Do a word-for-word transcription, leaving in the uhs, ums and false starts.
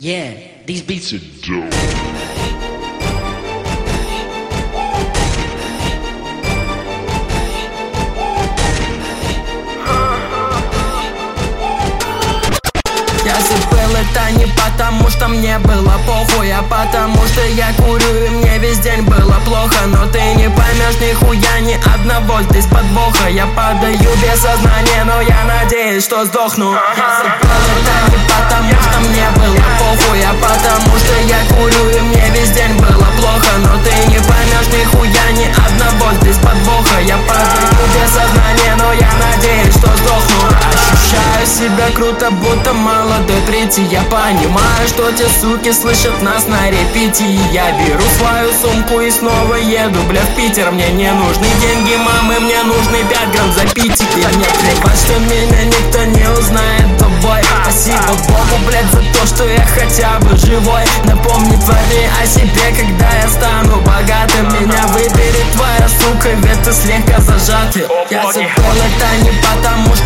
Yeah, these beats are dope. Я забыл это не потому, что мне было похуй, а потому что я курю и мне весь день было плохо. Но ты не поймешь нихуя ни одного здесь подвоха. Я падаю без сознания, но я надеюсь, что сдохну. Я забыл это не потому, что мне было похуй, а потому что я курю и мне весь день было плохо. Но ты не поймешь нихуя ни одного здесь подвоха. Я падаю без сознания, но я надеюсь, что сдохну. Ощущаю себя круто, будто молодой третий. Я понимаю, что те суки слышат нас на репите. Я беру свою сумку и снова еду, бля, в Питер. Мне не нужны деньги мамы, мне нужны пять грамм за питики. Мне плевать, что меня никто не узнает, тобой. Спасибо Богу, блядь, за то, что я хотя бы живой. Напомни твоей о себе, когда я стану богатым. Меня выберет твоя сука, ведь ты слегка зажатый. Я забыл это не потому,